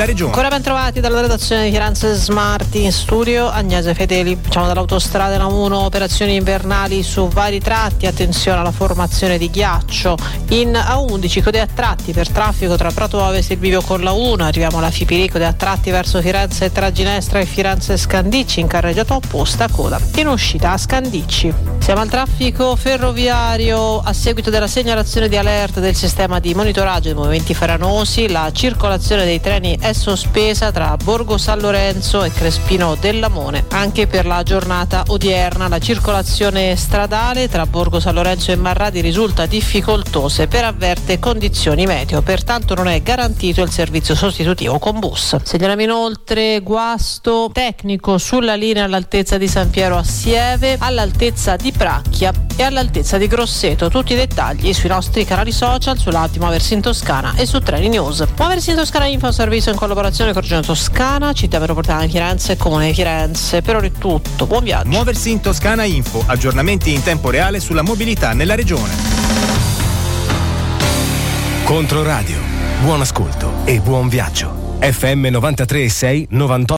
nella regione. Ancora ben trovati dalla redazione di Firenze Smart, in studio Agnese Fedeli. Facciamo dall'autostrada la 1 operazioni invernali su vari tratti, attenzione alla formazione di ghiaccio. In A11 code a tratti per traffico tra Prato Ovest e il bivio con la 1, arriviamo alla Fipili, code a tratti verso Firenze e tra Ginestra e Firenze Scandicci, in carreggiata opposta coda in uscita a Scandicci. Siamo al traffico ferroviario. A seguito della segnalazione di allerta del sistema di monitoraggio dei movimenti franosi, la circolazione dei treni è sospesa tra Borgo San Lorenzo e Crespino del Lamone. Anche per la giornata odierna la circolazione stradale tra Borgo San Lorenzo e Marradi risulta difficoltosa per avverte condizioni meteo, pertanto non è garantito il servizio sostitutivo con bus. Segnaliamo inoltre guasto tecnico sulla linea all'altezza di San Piero a Sieve, all'altezza di Pracchia e all'altezza di Grosseto. Tutti i dettagli sui nostri canali social, sull'app Muoversi in Toscana e su Treni News. Muoversi in Toscana Info, servizio in collaborazione con Regione Toscana, Città metropolitana di Firenze e Comune di Firenze. Per ora è tutto, buon viaggio. Muoversi in Toscana Info, aggiornamenti in tempo reale sulla mobilità nella regione. Controradio, buon ascolto e buon viaggio. FM 93.6 98.